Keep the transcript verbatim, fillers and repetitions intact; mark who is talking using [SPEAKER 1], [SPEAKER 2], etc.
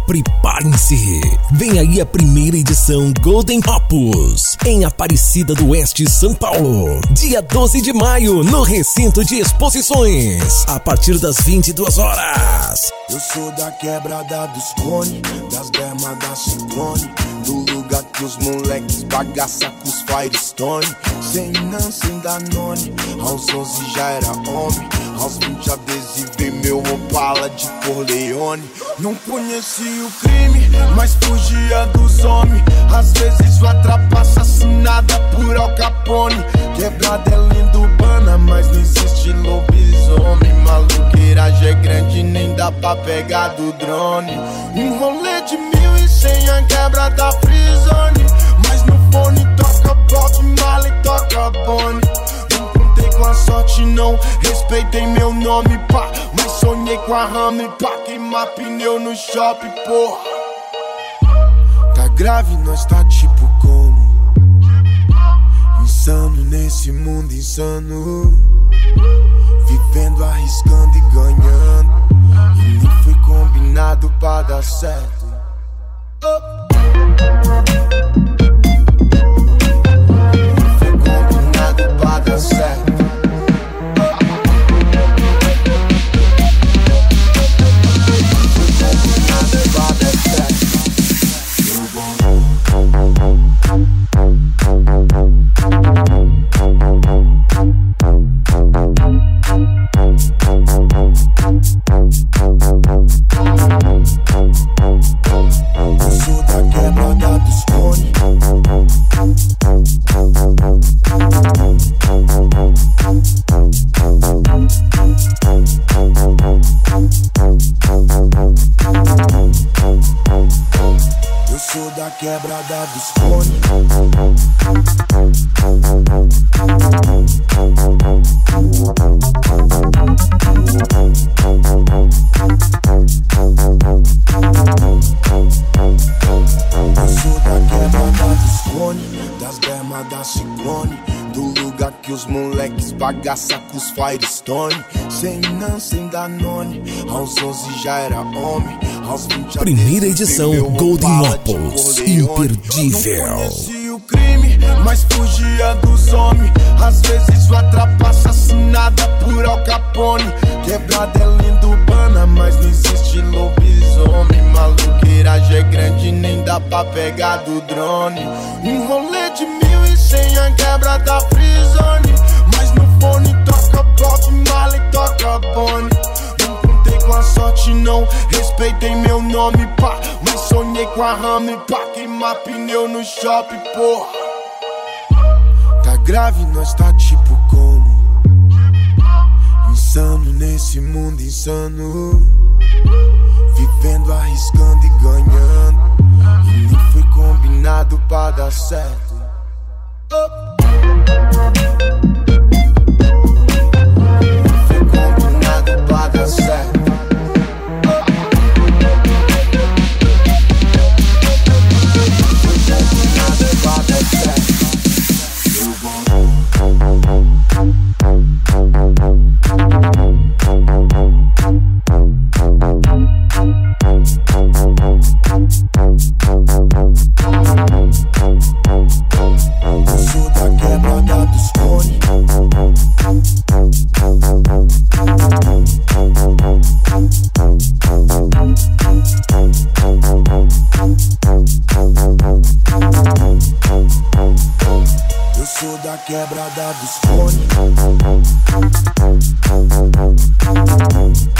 [SPEAKER 1] Preparem-se! Vem aí a primeira edição Golden Opus, em Aparecida do Oeste, São Paulo. Dia doze de maio, no Recinto de Exposições, a partir das vinte e duas horas.
[SPEAKER 2] Eu sou da quebrada dos clones, das bermas da Ciclone, do lugar que os moleques bagaça com os Firestone. Sem não, sem Danone, aos onze já era homem, aos vinte adesivei meu Opala de Corleone. Não conheci o crime, mas fugia dos homens. Às vezes uma trapaça assinada por Al Capone. Quebrada é linda urbana, mas não existe lobisomem. Maluqueiragem é grande, nem dá pra pegar do drone. Um rolê de mil e cem, a quebra da Frizone. Mas no fone toca Bob Marley, toca Bonnie. Não contei com a sorte não, respeitei meu nome, pá. Mas sonhei com a Rame, pá. Queimar pneu no shopping, porra. Tá grave, nós tá tipo como insano nesse mundo insano, vivendo, arriscando e ganhando. E nem foi combinado pra dar certo. Oh. Foi combinado pra dar certo. Quebrada dos cones. Eu sou da quebrada dos cones, das bermas da Ciclone, do lugar que os moleques bagaça com os Firestone. Sem não, sem Danone, aos onze já era homem, aos vinte
[SPEAKER 1] primeira edição Golden Opus, imperdível.
[SPEAKER 2] Não conheci o crime, mas fugia dos homens. Às vezes uma trapaça assinada por Al Capone. Quebrada é linda urbana, mas não existe lobisomem. Maluqueiragem é grande, nem dá pra pegar do drone. Um rolê de mil e cem, a quebra da Frizone. Mas no fone toca Bob Marley, toca Bonnie. Não contei com a sorte não, respeitei meu nome, pá. Mas sonhei com a Rame, pá. Queimar pneu no shopping, porra. Tá grave, nós tá tipo como insano nesse mundo insano, vivendo, arriscando e ganhando. E nem foi combinado pra dar certo. Oh. Foi combinado pra dar certo. Eu sou da quebrada dos cones.